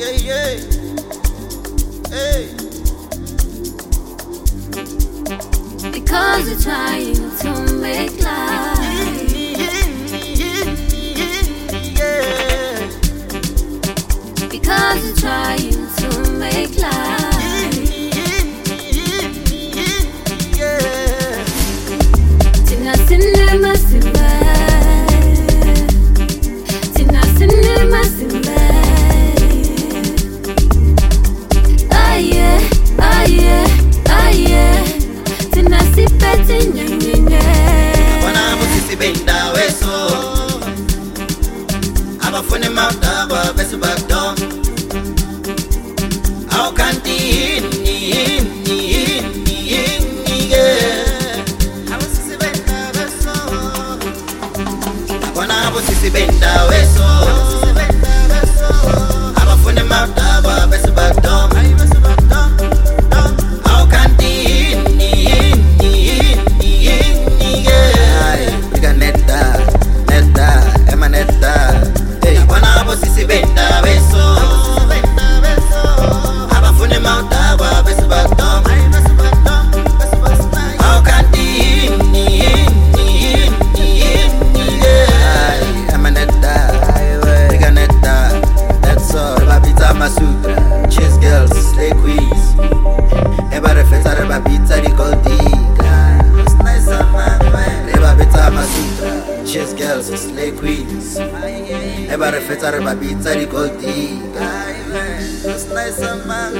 Yeah, yeah. Hey. Because we're trying to make life. Yeah. Because we're trying to make life. Yeah. Tina cinema simba. Tina cinema simba. Ah yeah, ah yeah, ah yeah. Tina sipeti nyenyenye. Abana busisi benda weso. Abafune mawdaba besu bagdom. Au kanti Sisi benda weso abafune mawdaba besu bagdom au kanti biga netta ema netta abana abo sisi benda weso abafune mawdaba besu bagdom au kanti Masutra, chase girls, slay queens. Eba refeta reba pizza di goldiga. It's nice man. Eba beta masutra, chase girls, slay queens. Eba refeta reba pizza di goldiga. It's nice man.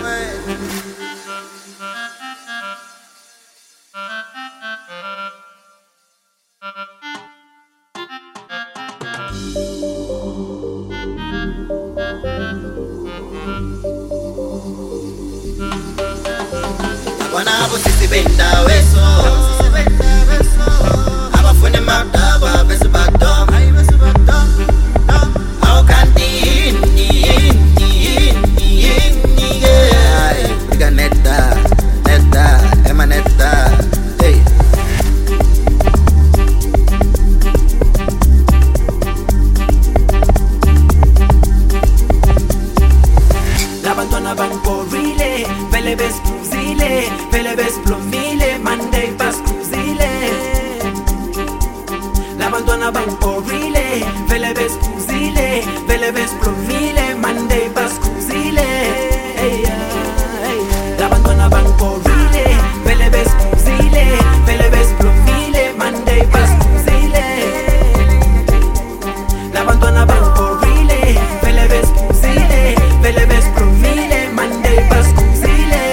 Abana busisi benda weso abafune mawdaba besu bagdom au kanti biga netta ema netta L'abandona bancorile, vele vescuzile, vele vesplomile, Monday pascuzile. L'abandona bancorile, vele vescuzile, vele vesplomile, Monday pascuzile. L'abandona bancorile, vele vescuzile, vele vesplomile, Monday pascuzile. L'abandona bancorile, vele vescuzile, vele vesplomile, Monday pascuzile.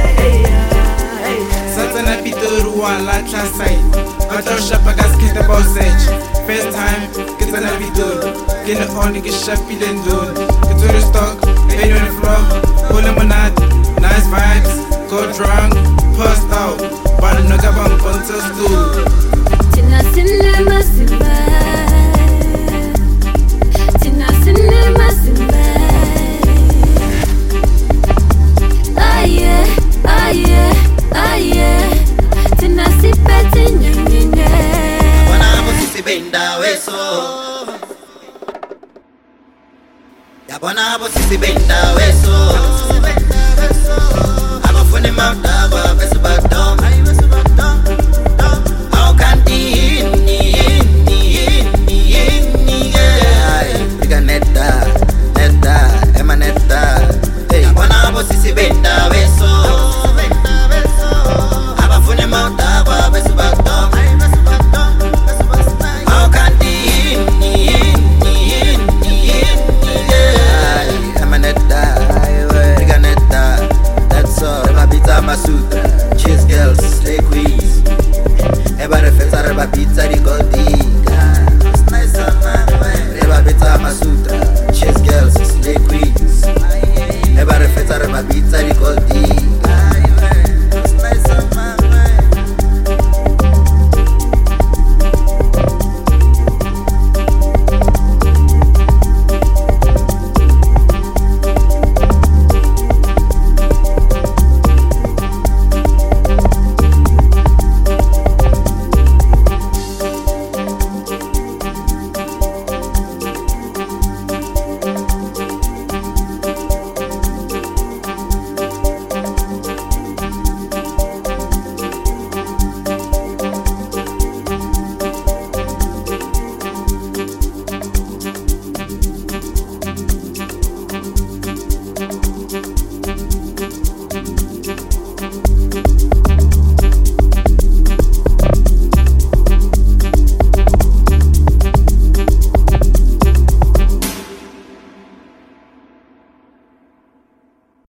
Satana Pitorua la Chasai. Gatau shapa gaskita bossage. First time, kita na Pitor. Kina only get shapi lendul. Get to stock, lay on the floor. Pull lemonade, nice vibes. Go drunk, passed out. But no gabang until school. Tina cinema simba. Tina cinema simba. Ah yeah, ah yeah, ah yeah. Tina sipeti nyenyenye. Abana busisi benda weso abana busisi benda weso abafune mawdaba besu bagdom au kanti biga netta ema netta abana busisi benda weso abafune mawdaba besu bagdom au kanti ema netta biga netta. That's all. Eba pizza masutra, chase girls, slay queens. Eba refeta reba pizza di goldiga. It's nice man. Eba pizza masutra.